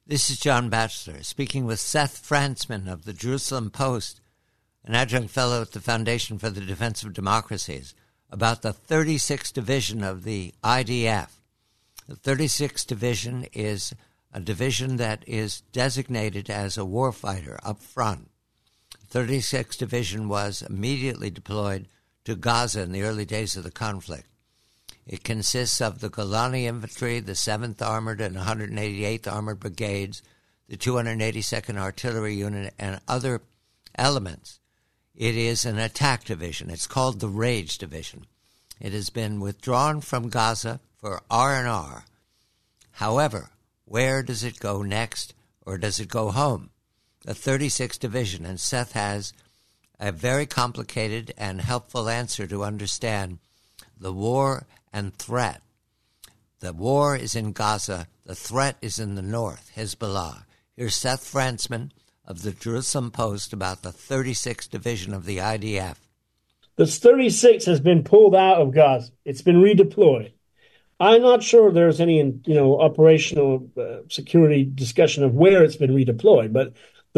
This is John Batchelor speaking with Seth Frantzman of the Jerusalem Post, an adjunct fellow at the Foundation for the Defense of Democracies, about the 36th Division of the IDF. The 36th Division is a division that is designated as a warfighter up front. The 36th Division was immediately deployed to Gaza in the early days of the conflict. It consists of the Golani Infantry, the 7th Armored and 188th Armored Brigades, the 282nd Artillery Unit, and other elements. It is an attack division. It's called the Rage Division. It has been withdrawn from Gaza for R&R. However, where does it go next, or does it go home? The 36th Division, and Seth has a very complicated and helpful answer to understand the war and threat. The war is in Gaza. The threat is in the north, Hezbollah. Here's Seth Frantzman of the Jerusalem Post about the 36th Division of the IDF. The 36th has been pulled out of Gaza. It's been redeployed. I'm not sure there's any, operational security discussion of where it's been redeployed, but the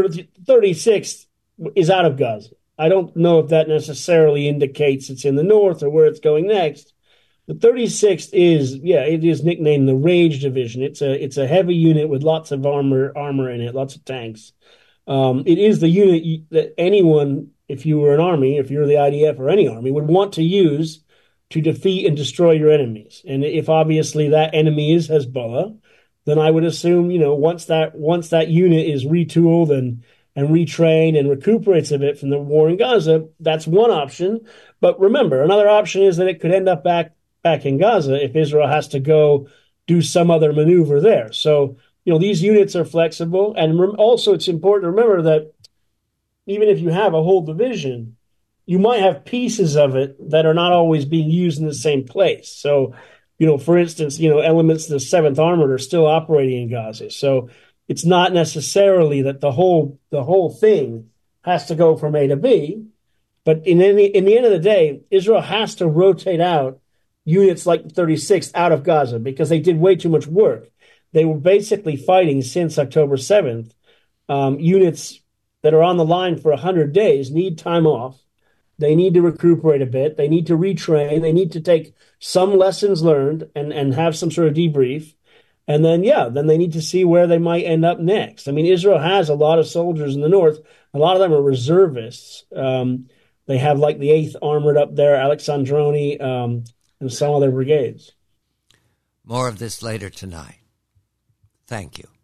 36th is out of Gaza. I don't know if that necessarily indicates it's in the north or where it's going next. The 36th it is nicknamed the Rage Division. It's a heavy unit with lots of armor in it, lots of tanks. It is the unit that anyone, if you were an army, if you're the IDF or any army, would want to use to defeat and destroy your enemies. And if obviously that enemy is Hezbollah, then I would assume, once that unit is retooled and retrained and recuperates a bit from the war in Gaza, that's one option. But remember, another option is that it could end up back in Gaza if Israel has to go do some other maneuver there. So, these units are flexible. And also it's important to remember that even if you have a whole division, you might have pieces of it that are not always being used in the same place. So, for instance, elements of the 7th Armored are still operating in Gaza. So it's not necessarily that the whole thing has to go from A to B. But in the end of the day, Israel has to rotate out units like the 36th out of Gaza because they did way too much work. They were basically fighting since October 7th. Units that are on the line for 100 days need time off. They need to recuperate a bit. They need to retrain. They need to take some lessons learned and have some sort of debrief. And then they need to see where they might end up next. I mean, Israel has a lot of soldiers in the north. A lot of them are reservists. They have like the 8th Armored up there, Alexandroni, and some other brigades. More of this later tonight. Thank you.